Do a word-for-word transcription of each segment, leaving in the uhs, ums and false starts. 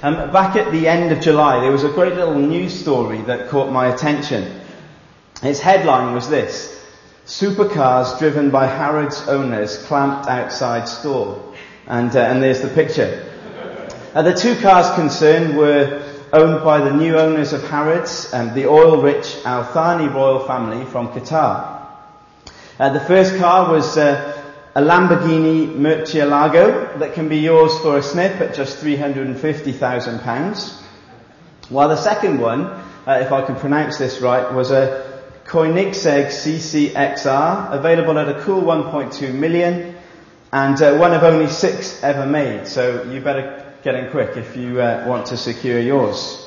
Um, back at the end of July, there was a great little news story that caught my attention. Its headline was this: "Supercars driven by Harrods owners clamped outside store." And, uh, and there's the picture. Uh, the two cars concerned were owned by the new owners of Harrods, um, the oil-rich Al Thani royal family from Qatar. Uh, the first car was uh, a Lamborghini Murcielago that can be yours for a snip at just three hundred fifty thousand pounds. While the second one, uh, if I can pronounce this right, was a Koenigsegg C C X R, available at a cool one point two million, and uh, one of only six ever made, so you better get in quick if you uh, want to secure yours.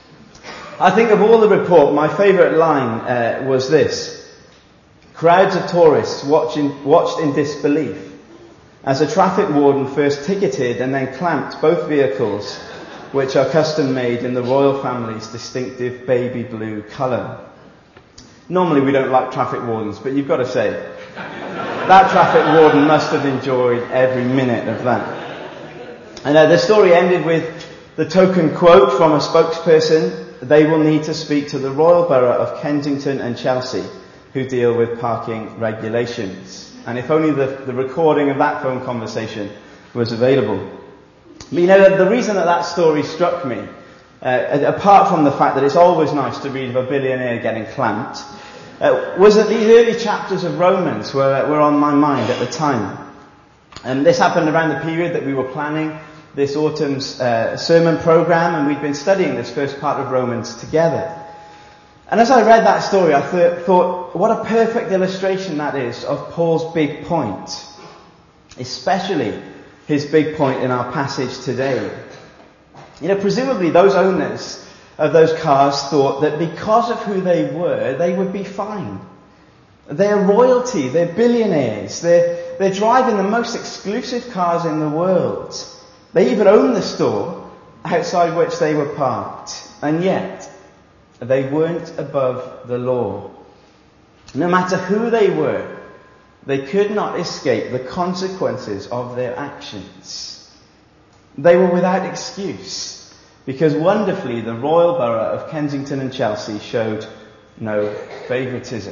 I think of all the report, my favourite line uh, was this: "Crowds of tourists watching, watched in disbelief as a traffic warden first ticketed and then clamped both vehicles, which are custom made in the royal family's distinctive baby blue colour." Normally we don't like traffic wardens, but you've got to say, that traffic warden must have enjoyed every minute of that. And uh, the story ended with the token quote from a spokesperson: "They will need to speak to the Royal Borough of Kensington and Chelsea, who deal with parking regulations." And if only the, the recording of that phone conversation was available. But you know, the reason that that story struck me, uh, apart from the fact that it's always nice to read of a billionaire getting clamped, uh, was that these early chapters of Romans were, were on my mind at the time. And this happened around the period that we were planning this autumn's uh, sermon program, and we'd been studying this first part of Romans together. And as I read that story, I th- thought, what a perfect illustration that is of Paul's big point. Especially his big point in our passage today. You know, presumably those owners of those cars thought that because of who they were, they would be fine. They're royalty, they're billionaires, they're, they're driving the most exclusive cars in the world. They even own the store outside which they were parked. And yet, they weren't above the law. No matter who they were, they could not escape the consequences of their actions. They were without excuse, because wonderfully the Royal Borough of Kensington and Chelsea showed no favouritism.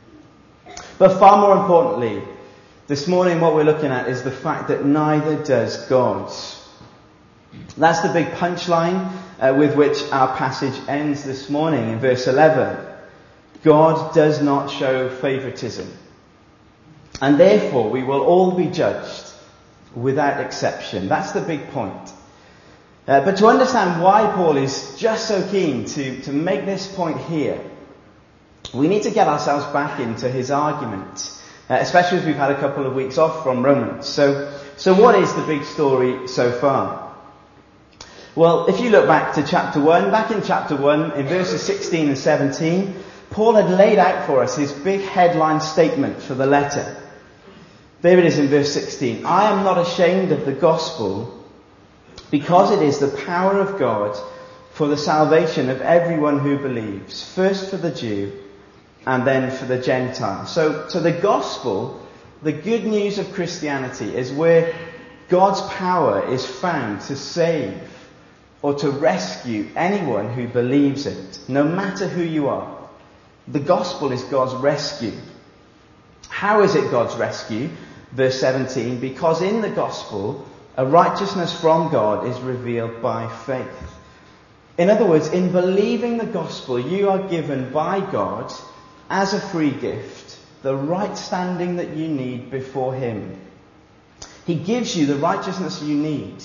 But far more importantly, this morning what we're looking at is the fact that neither does God. That's the big punchline uh, with which our passage ends this morning in verse eleven. God does not show favouritism. And therefore we will all be judged without exception. That's the big point. Uh, but to understand why Paul is just so keen to, to make this point here, we need to get ourselves back into his argument, uh, especially as we've had a couple of weeks off from Romans. So, so what is the big story so far? Well, if you look back to chapter one, back in chapter one, in verses sixteen and seventeen, Paul had laid out for us his big headline statement for the letter. There it is in verse sixteen. "I am not ashamed of the gospel, because it is the power of God for the salvation of everyone who believes, first for the Jew and then for the Gentile." So, so the gospel, the good news of Christianity, is where God's power is found to save or to rescue anyone who believes it, no matter who you are. The gospel is God's rescue. How is it God's rescue? Verse seventeen, "Because in the gospel, a righteousness from God is revealed by faith." In other words, in believing the gospel, you are given by God, as a free gift, the right standing that you need before Him. He gives you the righteousness you need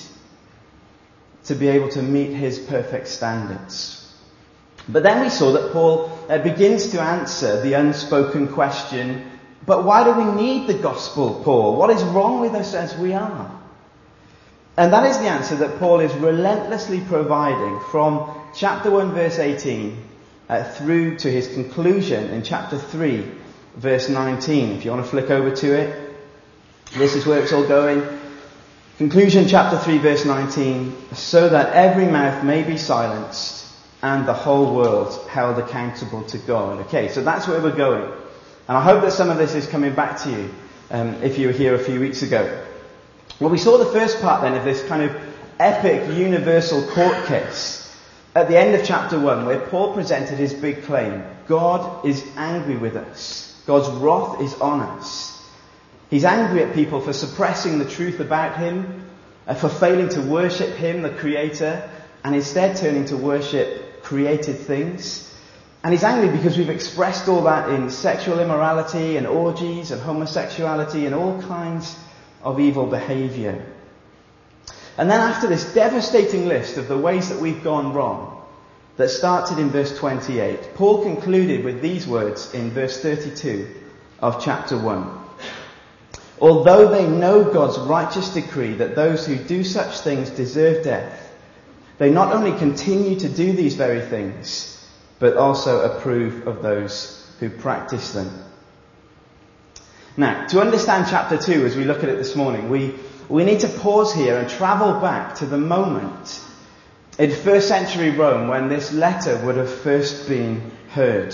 to be able to meet His perfect standards. But then we saw that Paul uh, begins to answer the unspoken question, but why do we need the gospel, Paul? What is wrong with us as we are? And that is the answer that Paul is relentlessly providing from chapter one verse eighteen uh, through to his conclusion in chapter three verse nineteen. If you want to flick over to it, this is where it's all going. Conclusion chapter three verse nineteen, "So that every mouth may be silenced and the whole world held accountable to God." Okay, so that's where we're going. And I hope that some of this is coming back to you um, if you were here a few weeks ago. Well, we saw the first part then of this kind of epic universal court case at the end of chapter one, where Paul presented his big claim. God is angry with us. God's wrath is on us. He's angry at people for suppressing the truth about him, uh, for failing to worship him, the Creator, and instead turning to worship created things. And he's angry because we've expressed all that in sexual immorality and orgies and homosexuality and all kinds of evil behaviour. And then after this devastating list of the ways that we've gone wrong, that started in verse twenty-eight, Paul concluded with these words in verse thirty-two of chapter one. Although they know God's righteous decree that those who do such things deserve death, they not only continue to do these very things, but also approve of those who practice them. Now, to understand chapter two as we look at it this morning, we, we need to pause here and travel back to the moment in first century Rome when this letter would have first been heard.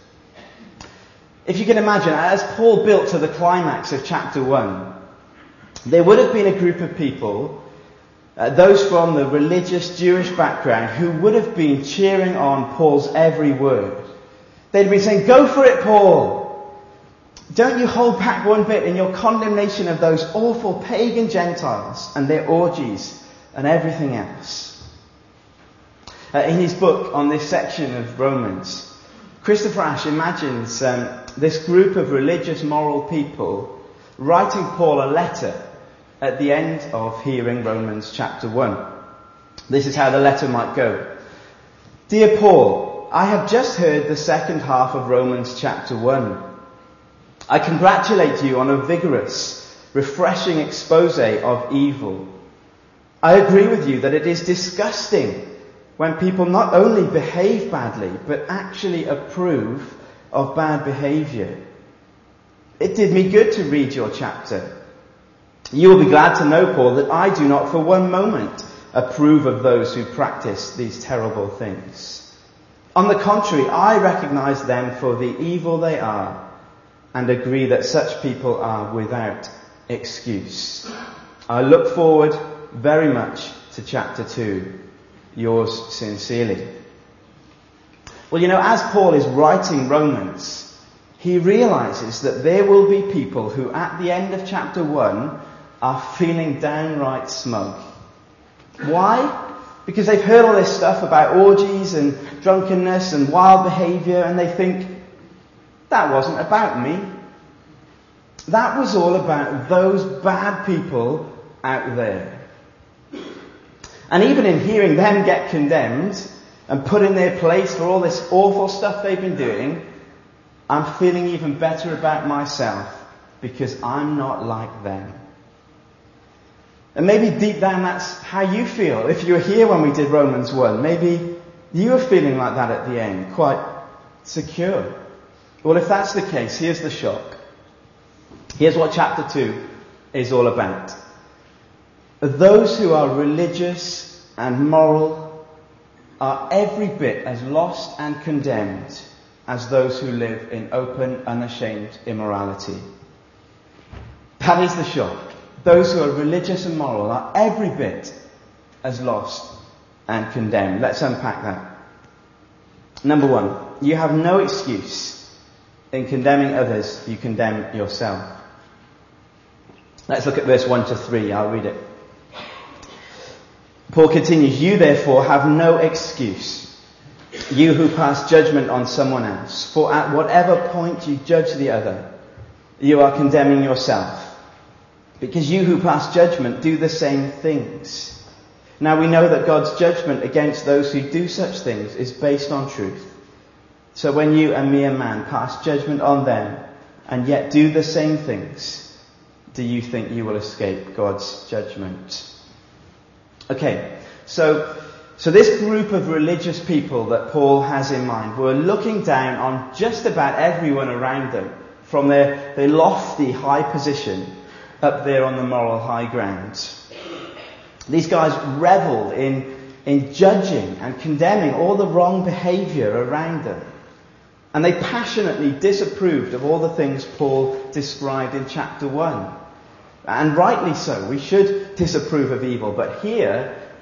If you can imagine, as Paul built to the climax of chapter one, there would have been a group of people, uh, those from the religious Jewish background, who would have been cheering on Paul's every word. They'd been saying, "Go for it, Paul! Don't you hold back one bit in your condemnation of those awful pagan Gentiles and their orgies and everything else." Uh, in his book on this section of Romans, Christopher Ash imagines um, this group of religious, moral people writing Paul a letter at the end of hearing Romans chapter one. This is how the letter might go. "Dear Paul, I have just heard the second half of Romans chapter one. I congratulate you on a vigorous, refreshing expose of evil. I agree with you that it is disgusting when people not only behave badly, but actually approve of bad behaviour. It did me good to read your chapter. You will be glad to know, Paul, that I do not for one moment approve of those who practice these terrible things. On the contrary, I recognise them for the evil they are, and agree that such people are without excuse. I look forward very much to chapter two. Yours sincerely." Well, you know, as Paul is writing Romans, he realises that there will be people who at the end of chapter one are feeling downright smug. Why? Because they've heard all this stuff about orgies and drunkenness and wild behaviour, and they think, that wasn't about me. That was all about those bad people out there. And even in hearing them get condemned and put in their place for all this awful stuff they've been doing, I'm feeling even better about myself because I'm not like them. And maybe deep down that's how you feel. If you were here when we did Romans one, maybe you were feeling like that at the end, quite secure. Well, if that's the case, here's the shock. Here's what chapter two is all about. Those who are religious and moral are every bit as lost and condemned as those who live in open, unashamed immorality. That is the shock. Those who are religious and moral are every bit as lost and condemned. Let's unpack that. Number one, you have no excuse. In condemning others, you condemn yourself. Let's look at verse one to three. I'll read it. Paul continues, "You therefore have no excuse, you who pass judgment on someone else. For at whatever point you judge the other, you are condemning yourself. Because you who pass judgment do the same things. Now we know that God's judgment against those who do such things is based on truth. So when you, a mere man, pass judgment on them and yet do the same things, do you think you will escape God's judgment?" Okay, so so this group of religious people that Paul has in mind were looking down on just about everyone around them from their, their lofty high position up there on the moral high ground. These guys revelled in, in judging and condemning all the wrong behaviour around them. And they passionately disapproved of all the things Paul described in chapter one. And rightly so. We should disapprove of evil. But here,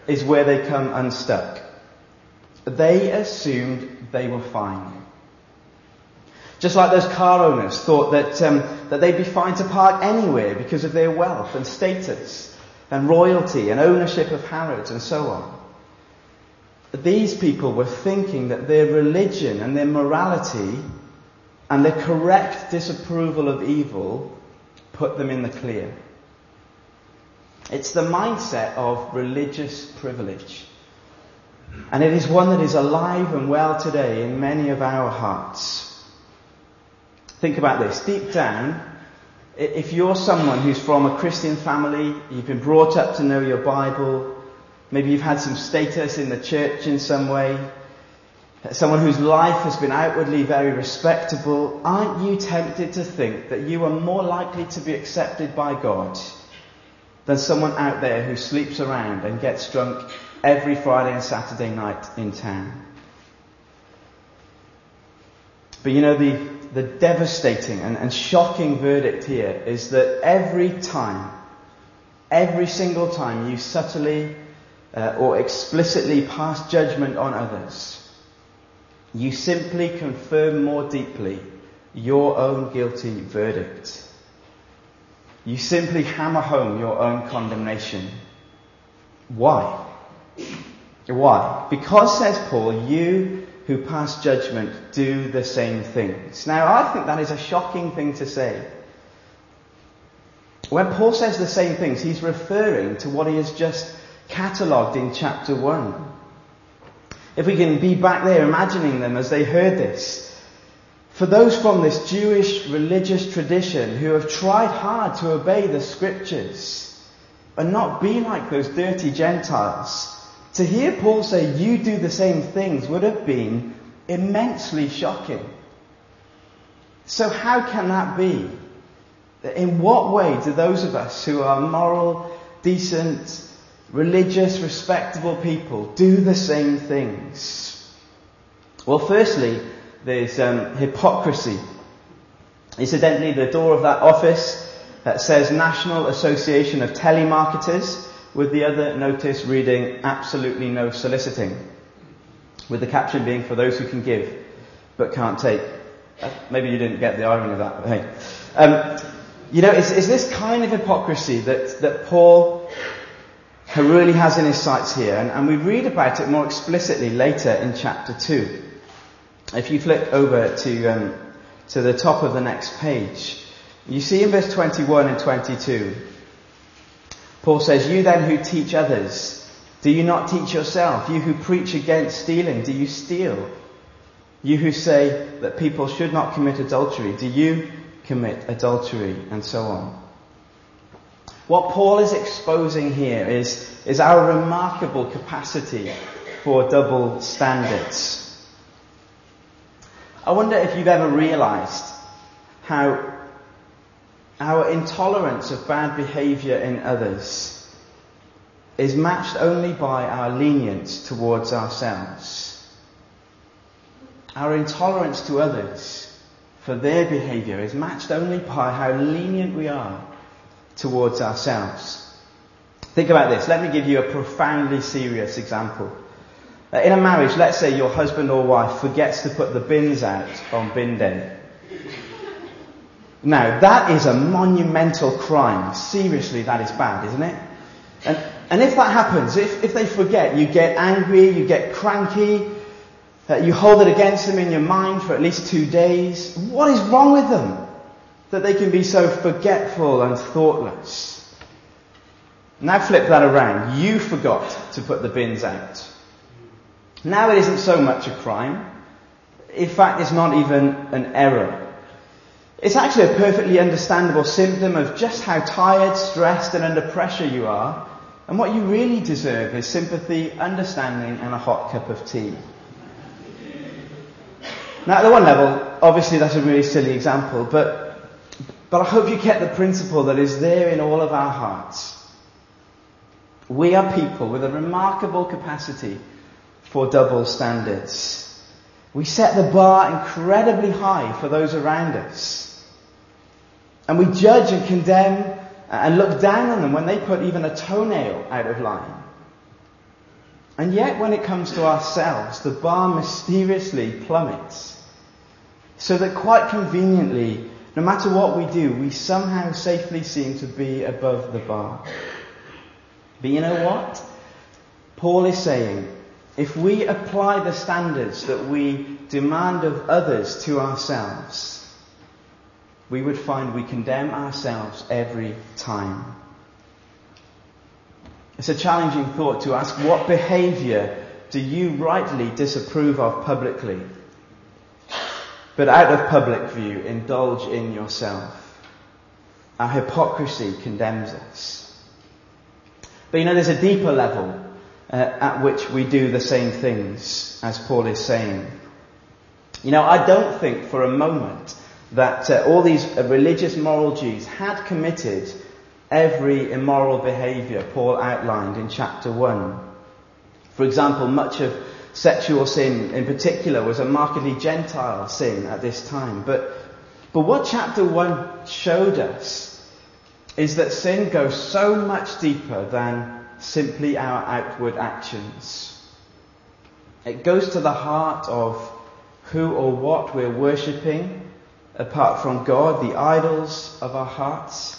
is where they come unstuck. They assumed they were fine. Just like those car owners thought that um, that they'd be fine to park anywhere because of their wealth and status and royalty and ownership of Harrods and so on. These people were thinking that their religion and their morality and their correct disapproval of evil put them in the clear. It's the mindset of religious privilege. And it is one that is alive and well today in many of our hearts. Think about this. Deep down, if you're someone who's from a Christian family, you've been brought up to know your Bible, maybe you've had some status in the church in some way, someone whose life has been outwardly very respectable, aren't you tempted to think that you are more likely to be accepted by God than someone out there who sleeps around and gets drunk every Friday and Saturday night in town? But you know, the, the devastating and, and shocking verdict here is that every time, every single time you subtly uh, or explicitly pass judgment on others, you simply confirm more deeply your own guilty verdict. You simply hammer home your own condemnation. Why? Why? Because, says Paul, you who pass judgment do the same things. Now, I think that is a shocking thing to say. When Paul says the same things, he's referring to what he has just catalogued in chapter one. If we can be back there imagining them as they heard this, for those from this Jewish religious tradition who have tried hard to obey the scriptures and not be like those dirty Gentiles, to hear Paul say, you do the same things, would have been immensely shocking. So how can that be? In what way do those of us who are moral, decent, religious, respectable people do the same things? Well, firstly, there's um, hypocrisy. Incidentally, the door of that office that says National Association of Telemarketers, with the other notice reading absolutely no soliciting, with the caption being for those who can give but can't take. Uh, maybe you didn't get the irony of that, but hey. Um, you know, it's, it's this kind of hypocrisy that, that Paul really has in his sights here, and, and we read about it more explicitly later in chapter two. If you flick over to um, to the top of the next page, you see in verse twenty-one and twenty-two, Paul says, you then who teach others, do you not teach yourself? You who preach against stealing, do you steal? You who say that people should not commit adultery, do you commit adultery? And so on. What Paul is exposing here is, is our remarkable capacity for double standards. I wonder if you've ever realized how our intolerance of bad behavior in others is matched only by our lenience towards ourselves. Our intolerance to others for their behavior is matched only by how lenient we are towards ourselves. Think about this. Let me give you a profoundly serious example. In a marriage, let's say your husband or wife forgets to put the bins out on bin day. Now, that is a monumental crime. Seriously, that is bad, isn't it? And and if that happens, if, if they forget, you get angry, you get cranky, uh, you hold it against them in your mind for at least two days. What is wrong with them that they can be so forgetful and thoughtless? Now flip that around. You forgot to put the bins out. Now it isn't so much a crime. In fact, it's not even an error. It's actually a perfectly understandable symptom of just how tired, stressed and under pressure you are. And what you really deserve is sympathy, understanding and a hot cup of tea. Now at the one level, obviously that's a really silly example, but, but I hope you get the principle that is there in all of our hearts. We are people with a remarkable capacity for double standards. We set the bar incredibly high for those around us. And we judge and condemn and look down on them when they put even a toenail out of line. And yet when it comes to ourselves, the bar mysteriously plummets. So that quite conveniently, no matter what we do, we somehow safely seem to be above the bar. But you know what? Paul is saying, if we apply the standards that we demand of others to ourselves, we would find we condemn ourselves every time. It's a challenging thought to ask, what behaviour do you rightly disapprove of publicly, but out of public view indulge in yourself? Our hypocrisy condemns us. But you know, there's a deeper level uh, at which we do the same things, as Paul is saying. You know, I don't think for a moment that uh, all these uh, religious moral Jews had committed every immoral behaviour Paul outlined in chapter one. For example, much of sexual sin in particular was a markedly Gentile sin at this time. But, but what chapter one showed us is that sin goes so much deeper than simply our outward actions. It goes to the heart of who or what we're worshipping apart from God, the idols of our hearts.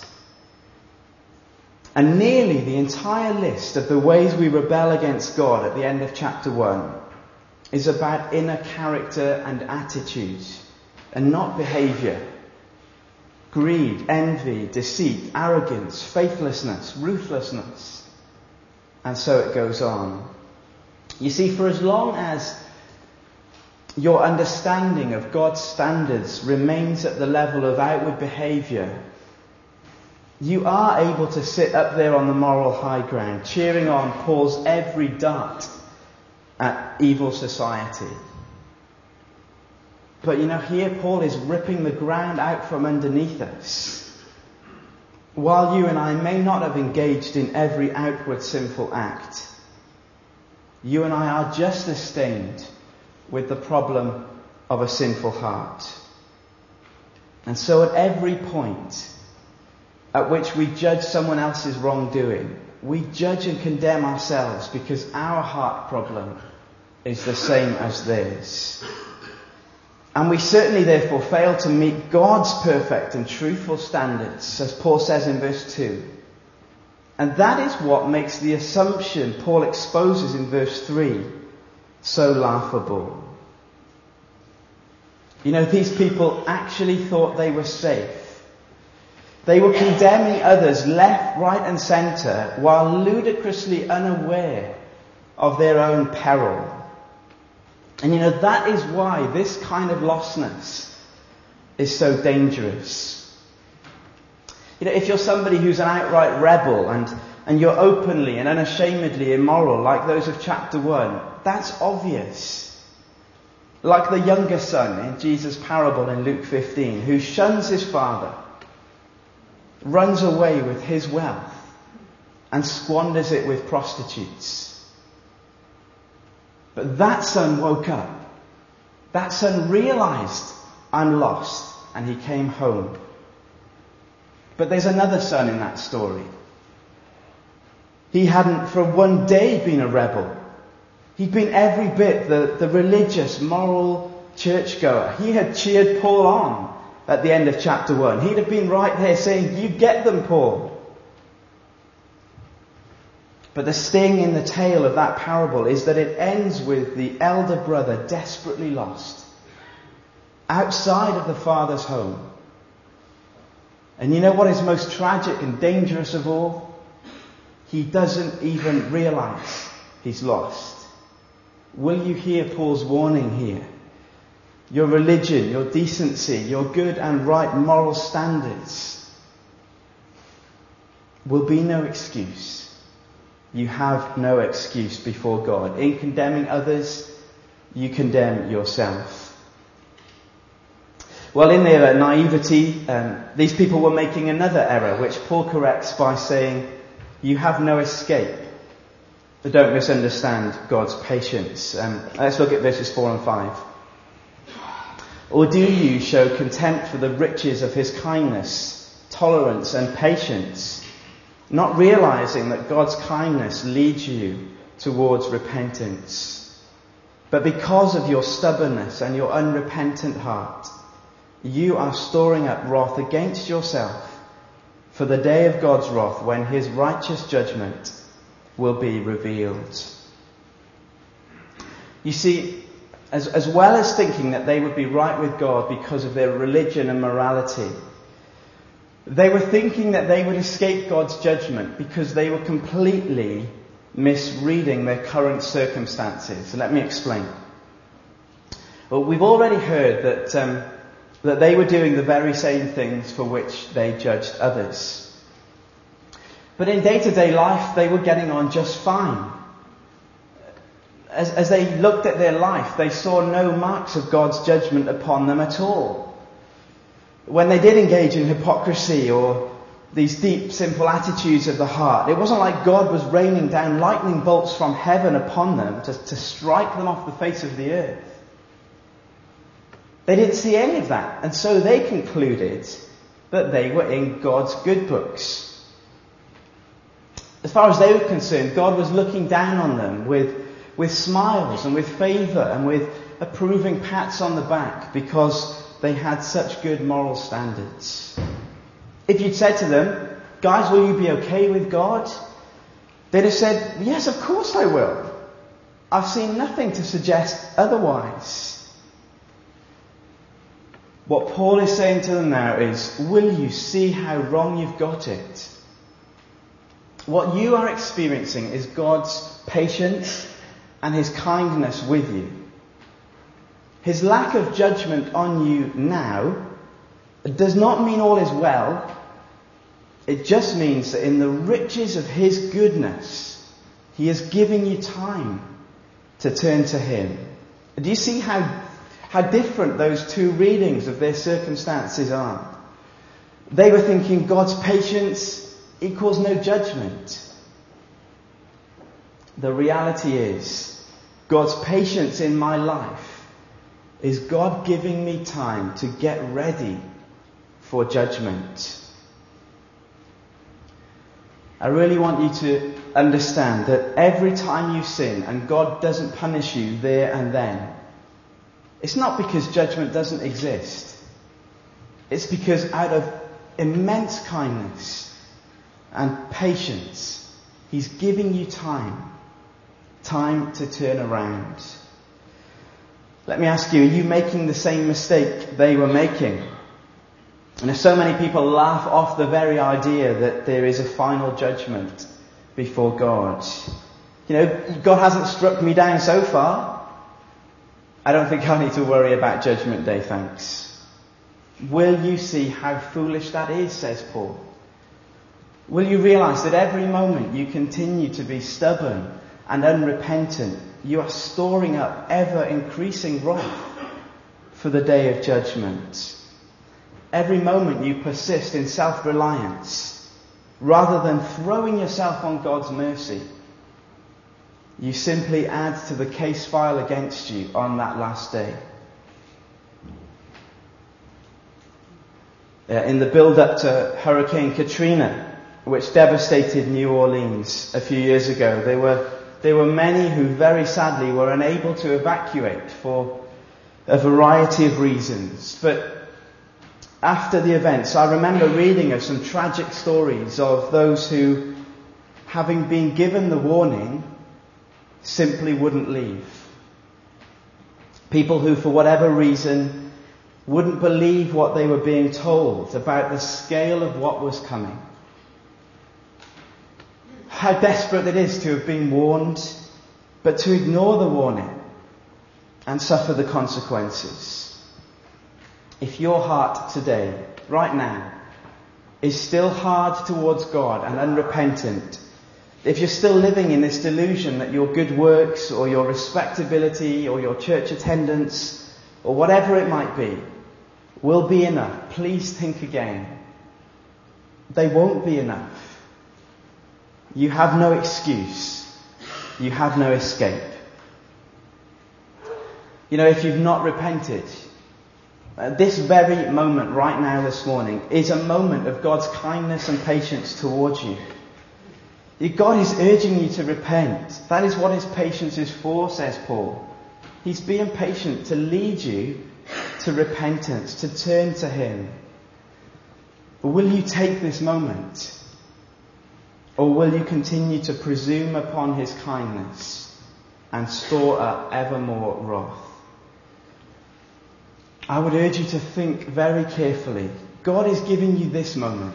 And nearly the entire list of the ways we rebel against God at the end of chapter one is about inner character and attitude, and not behaviour. Greed, envy, deceit, arrogance, faithlessness, ruthlessness. And so it goes on. You see, for as long as your understanding of God's standards remains at the level of outward behaviour, you are able to sit up there on the moral high ground, cheering on Paul's every dart at evil society. But you know, here Paul is ripping the ground out from underneath us. While you and I may not have engaged in every outward sinful act, you and I are just as stained with the problem of a sinful heart. And so at every point at which we judge someone else's wrongdoing, we judge and condemn ourselves because our heart problem is the same as theirs. And we certainly therefore fail to meet God's perfect and truthful standards, as Paul says in verse two. And that is what makes the assumption Paul exposes in verse three so laughable. You know, these people actually thought they were safe. They were condemning others left, right and centre while ludicrously unaware of their own peril. And you know, that is why this kind of lostness is so dangerous. You know, if you're somebody who's an outright rebel and, and you're openly and unashamedly immoral like those of chapter one, that's obvious. Like the younger son in Jesus' parable in Luke fifteen, who shuns his father, runs away with his wealth, and squanders it with prostitutes. But that son woke up. That son realized, I'm lost, and he came home. But there's another son in that story. He hadn't for one day been a rebel. He'd been every bit the, the religious, moral churchgoer. He had cheered Paul on at the end of chapter one. He'd have been right there saying, you get them, Paul. But the sting in the tail of that parable is that it ends with the elder brother desperately lost, outside of the father's home. And you know what is most tragic and dangerous of all? He doesn't even realize he's lost. Will you hear Paul's warning here? Your religion, your decency, your good and right moral standards will be no excuse. You have no excuse before God. In condemning others, you condemn yourself. Well, in their naivety, um, these people were making another error, which Paul corrects by saying, you have no escape. But don't misunderstand God's patience. Um, let's look at verses four and five. Or do you show contempt for the riches of his kindness, tolerance and patience, not realizing that God's kindness leads you towards repentance. But because of your stubbornness and your unrepentant heart, you are storing up wrath against yourself for the day of God's wrath, when his righteous judgment will be revealed. You see, as, as well as thinking that they would be right with God because of their religion and morality, they were thinking that they would escape God's judgment because they were completely misreading their current circumstances. Let me explain. Well, we've already heard that um, that they were doing the very same things for which they judged others. But in day-to-day life, they were getting on just fine. As, as they looked at their life, they saw no marks of God's judgment upon them at all. When they did engage in hypocrisy or these deep, simple attitudes of the heart, it wasn't like God was raining down lightning bolts from heaven upon them to, to strike them off the face of the earth. They didn't see any of that, and so they concluded that they were in God's good books. As far as they were concerned, God was looking down on them with, with smiles and with favour and with approving pats on the back because they had such good moral standards. If you'd said to them, guys, will you be okay with God? They'd have said, yes, of course I will. I've seen nothing to suggest otherwise. What Paul is saying to them now is, will you see how wrong you've got it? What you are experiencing is God's patience and his kindness with you. His lack of judgment on you now does not mean all is well. It just means that in the riches of his goodness, he is giving you time to turn to him. Do you see how, how different those two readings of their circumstances are? They were thinking God's patience equals no judgment. The reality is, God's patience in my life is God giving me time to get ready for judgment. I really want you to understand that every time you sin and God doesn't punish you there and then, it's not because judgment doesn't exist. It's because out of immense kindness and patience, he's giving you time. Time to turn around. Let me ask you, are you making the same mistake they were making? And if so many people laugh off the very idea that there is a final judgment before God. You know, God hasn't struck me down so far. I don't think I need to worry about Judgment Day, thanks. Will you see how foolish that is, says Paul? Will you realise that every moment you continue to be stubborn and unrepentant, you are storing up ever increasing wrath for the day of judgment? Every moment you persist in self-reliance, rather than throwing yourself on God's mercy, you simply add to the case file against you on that last day. Uh, in the build-up to Hurricane Katrina, which devastated New Orleans a few years ago, there were there were many who very sadly were unable to evacuate for a variety of reasons. But after the events, I remember reading of some tragic stories of those who, having been given the warning, simply wouldn't leave. People who, for whatever reason, wouldn't believe what they were being told about the scale of what was coming. How desperate it is to have been warned, but to ignore the warning and suffer the consequences. If your heart today, right now, is still hard towards God and unrepentant, if you're still living in this delusion that your good works or your respectability or your church attendance or whatever it might be will be enough, please think again. They won't be enough. You have no excuse. You have no escape. You know, if you've not repented, uh, this very moment right now this morning is a moment of God's kindness and patience towards you. God is urging you to repent. That is what his patience is for, says Paul. He's being patient to lead you to repentance, to turn to him. But will you take this moment? Or will you continue to presume upon his kindness and store up ever more wrath? I would urge you to think very carefully. God is giving you this moment.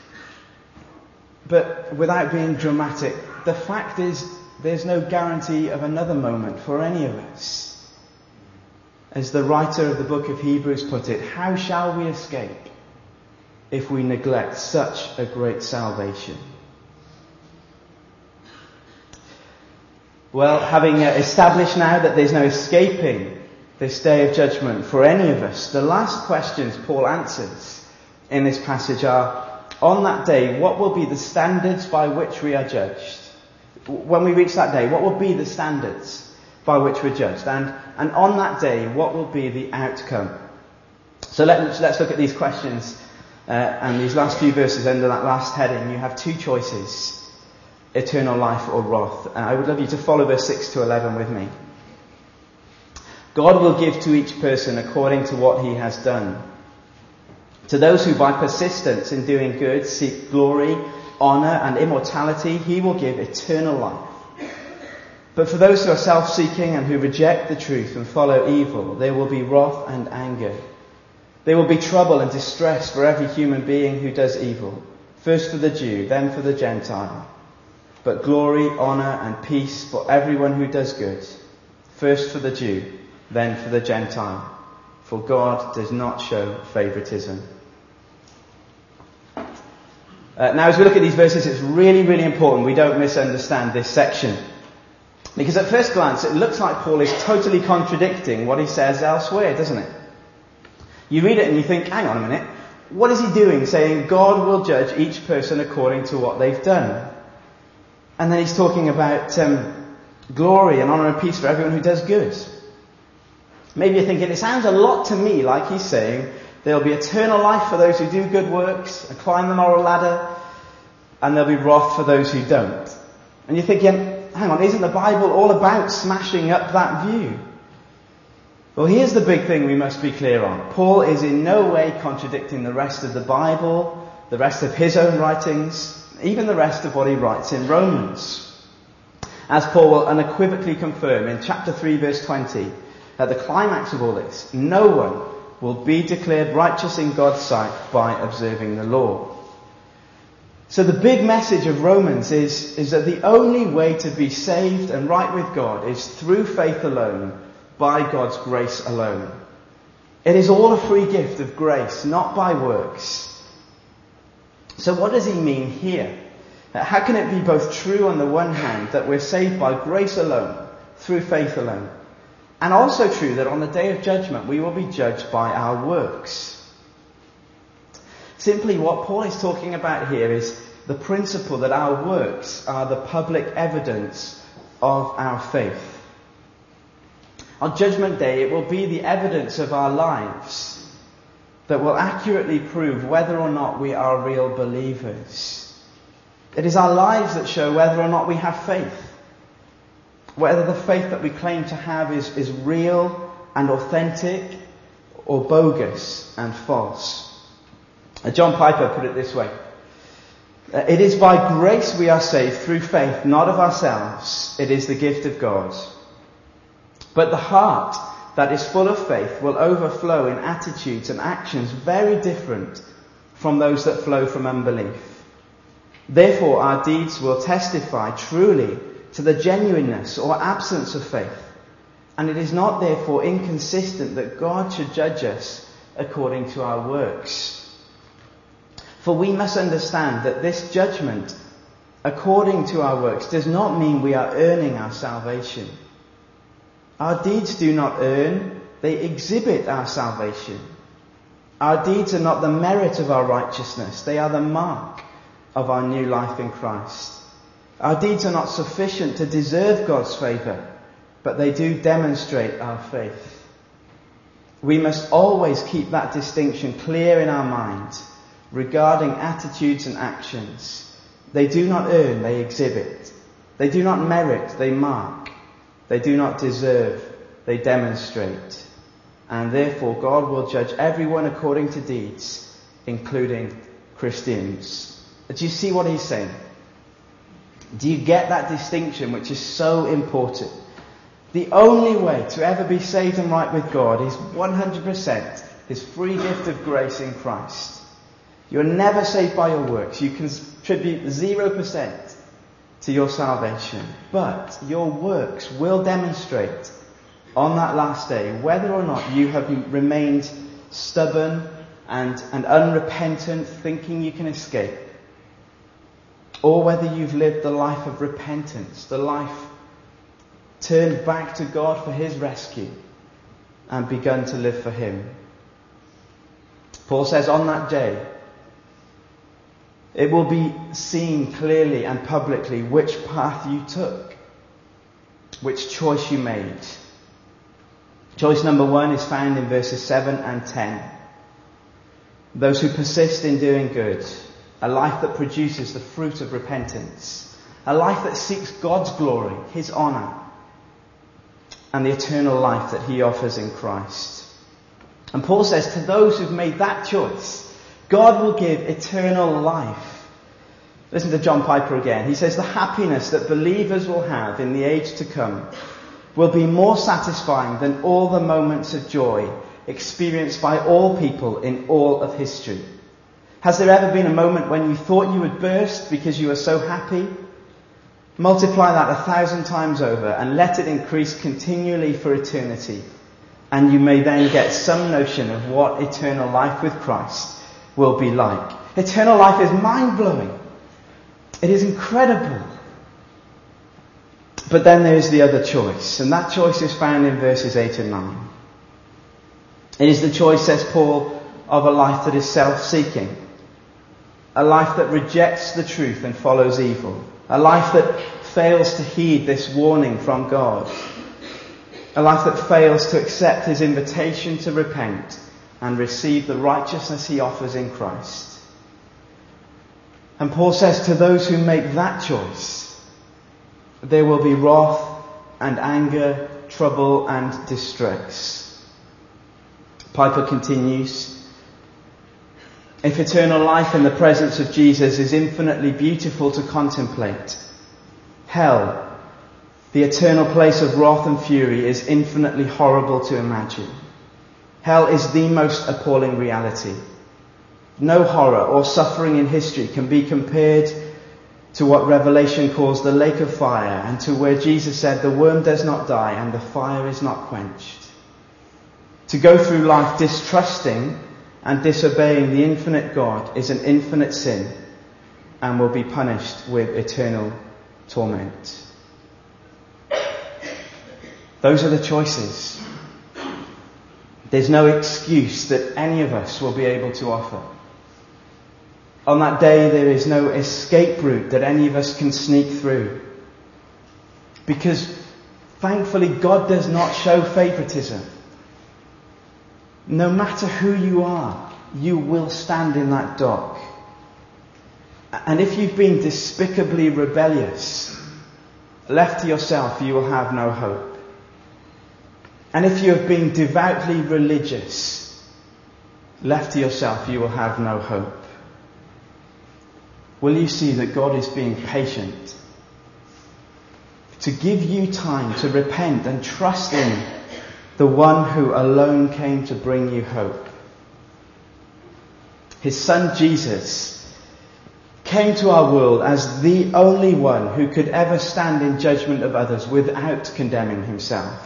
But without being dramatic, the fact is there's no guarantee of another moment for any of us. As the writer of the book of Hebrews put it, how shall we escape if we neglect such a great salvation? Well, having established now that there's no escaping this day of judgment for any of us, the last questions Paul answers in this passage are, on that day, what will be the standards by which we are judged? When we reach that day, what will be the standards by which we're judged? And, and on that day, what will be the outcome? So let, let's look at these questions uh, and these last few verses under that last heading. You have two choices. Eternal life or wrath. Uh, I would love you to follow verse six to eleven with me. God will give to each person according to what he has done. To those who by persistence in doing good seek glory, honour and immortality, he will give eternal life. But for those who are self-seeking and who reject the truth and follow evil, there will be wrath and anger. There will be trouble and distress for every human being who does evil. First for the Jew, then for the Gentile. But glory, honour and peace for everyone who does good. First for the Jew, then for the Gentile. For God does not show favouritism. Uh, now as we look at these verses, it's really, really important we don't misunderstand this section. Because at first glance, it looks like Paul is totally contradicting what he says elsewhere, doesn't it? You read it and you think, hang on a minute, what is he doing saying God will judge each person according to what they've done? And then he's talking about um, glory and honour and peace for everyone who does good. Maybe you're thinking, it sounds a lot to me like he's saying there'll be eternal life for those who do good works and climb the moral ladder, and there'll be wrath for those who don't. And you're thinking, hang on, isn't the Bible all about smashing up that view? Well, here's the big thing we must be clear on. Paul is in no way contradicting the rest of the Bible, the rest of his own writings, even the rest of what he writes in Romans. As Paul will unequivocally confirm in chapter three verse twenty, at the climax of all this, no one will be declared righteous in God's sight by observing the law. So the big message of Romans is, is that the only way to be saved and right with God is through faith alone, by God's grace alone. It is all a free gift of grace, not by works. So what does he mean here? How can it be both true on the one hand that we're saved by grace alone, through faith alone, and also true that on the day of judgment we will be judged by our works? Simply what Paul is talking about here is the principle that our works are the public evidence of our faith. On Judgment Day it will be the evidence of our lives that will accurately prove whether or not we are real believers. It is our lives that show whether or not we have faith. Whether the faith that we claim to have is, is real and authentic, or bogus and false. Uh, John Piper put it this way. Uh, it is by grace we are saved through faith, not of ourselves. It is the gift of God. But the heart that is full of faith will overflow in attitudes and actions very different from those that flow from unbelief. Therefore, our deeds will testify truly to the genuineness or absence of faith, and it is not therefore inconsistent that God should judge us according to our works. For we must understand that this judgment according to our works does not mean we are earning our salvation. Our deeds do not earn, they exhibit our salvation. Our deeds are not the merit of our righteousness, they are the mark of our new life in Christ. Our deeds are not sufficient to deserve God's favour, but they do demonstrate our faith. We must always keep that distinction clear in our mind regarding attitudes and actions, They do not earn, they exhibit. They do not merit, they mark. They do not deserve, they demonstrate. And therefore God will judge everyone according to deeds, including Christians. Do you see what he's saying? Do you get that distinction, which is so important? The only way to ever be saved and right with God is one hundred percent his free gift of grace in Christ. You're never saved by your works. You contribute zero percent to your salvation. But your works will demonstrate on that last day whether or not you have remained stubborn and, and unrepentant, thinking you can escape, or whether you've lived the life of repentance, the life turned back to God for his rescue and begun to live for him. Paul says on that day, it will be seen clearly and publicly which path you took, which choice you made. Choice number one is found in verses seven and ten. Those who persist in doing good, a life that produces the fruit of repentance, a life that seeks God's glory, his honour, and the eternal life that he offers in Christ. And Paul says to those who've made that choice, God will give eternal life. Listen to John Piper again. He says the happiness that believers will have in the age to come will be more satisfying than all the moments of joy experienced by all people in all of history. Has there ever been a moment when you thought you would burst because you were so happy? Multiply that a thousand times over and let it increase continually for eternity. And you may then get some notion of what eternal life with Christ will be like. Eternal life is mind-blowing. It is incredible. But then there's the other choice, and that choice is found in verses eight and nine. It is the choice, says Paul, of a life that is self-seeking. A life that rejects the truth and follows evil. A life that fails to heed this warning from God. A life that fails to accept his invitation to repent and receive the righteousness he offers in Christ. And Paul says to those who make that choice, there will be wrath and anger, trouble and distress. Piper continues, if eternal life in the presence of Jesus is infinitely beautiful to contemplate, hell, the eternal place of wrath and fury, is infinitely horrible to imagine. Hell is the most appalling reality. No horror or suffering in history can be compared to what Revelation calls the lake of fire, and to where Jesus said the worm does not die and the fire is not quenched. To go through life distrusting and disobeying the infinite God is an infinite sin and will be punished with eternal torment. Those are the choices. There's no excuse that any of us will be able to offer. On that day, there is no escape route that any of us can sneak through. Because, thankfully, God does not show favoritism. No matter who you are, you will stand in that dock. And if you've been despicably rebellious, left to yourself, you will have no hope. And if you have been devoutly religious, left to yourself, you will have no hope. Will you see that God is being patient to give you time to repent and trust in the one who alone came to bring you hope? His son Jesus came to our world as the only one who could ever stand in judgment of others without condemning himself.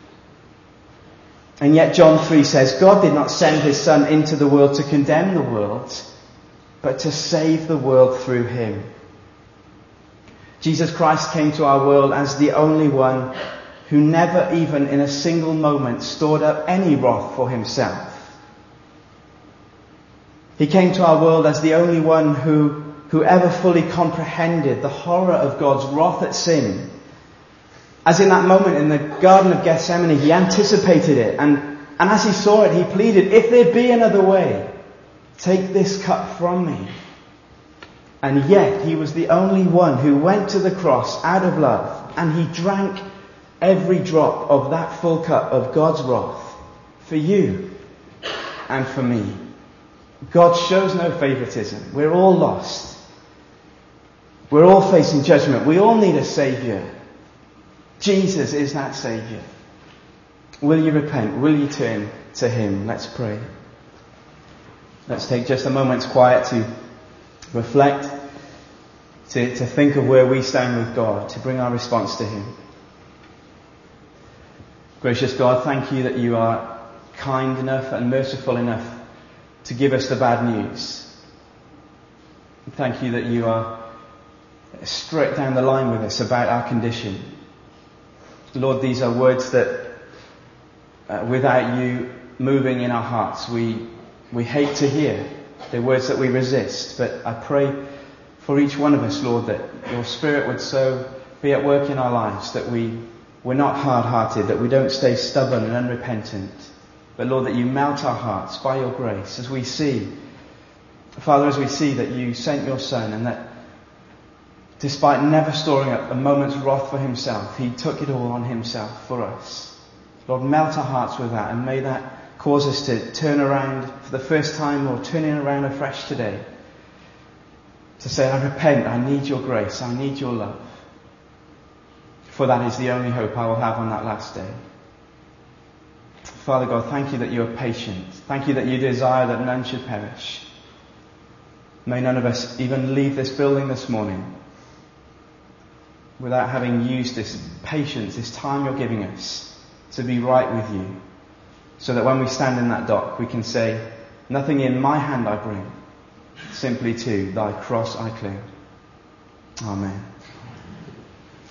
And yet John three says, God did not send his son into the world to condemn the world, but to save the world through him. Jesus Christ came to our world as the only one who never even in a single moment stored up any wrath for himself. He came to our world as the only one who, who ever fully comprehended the horror of God's wrath at sin. As in that moment in the Garden of Gethsemane, he anticipated it, and, and as he saw it, he pleaded, if there be another way, take this cup from me. And yet he was the only one who went to the cross out of love, and he drank every drop of that full cup of God's wrath for you and for me. God shows no favoritism. We're all lost. We're all facing judgment. We all need a Saviour. Jesus is that Saviour. Will you repent? Will you turn to him? Let's pray. Let's take just a moment's quiet to reflect, to, to think of where we stand with God, to bring our response to him. Gracious God, thank you that you are kind enough and merciful enough to give us the bad news. Thank you that you are straight down the line with us about our condition. Lord, these are words that uh, without you moving in our hearts, we we hate to hear. They're words that we resist. But I pray for each one of us, Lord, that your Spirit would so be at work in our lives that we, we're not hard-hearted, that we don't stay stubborn and unrepentant. But Lord, that you melt our hearts by your grace as we see, Father, as we see that you sent your Son, and that despite never storing up a moment's wrath for himself, he took it all on himself for us. Lord, melt our hearts with that, and may that cause us to turn around for the first time, or turning around afresh today, to say, I repent, I need your grace, I need your love. For that is the only hope I will have on that last day. Father God, thank you that you are patient. Thank you that you desire that none should perish. May none of us even leave this building this morning without having used this patience, this time you're giving us to be right with you. So that when we stand in that dock, we can say, nothing in my hand I bring, simply to thy cross I cling. Amen.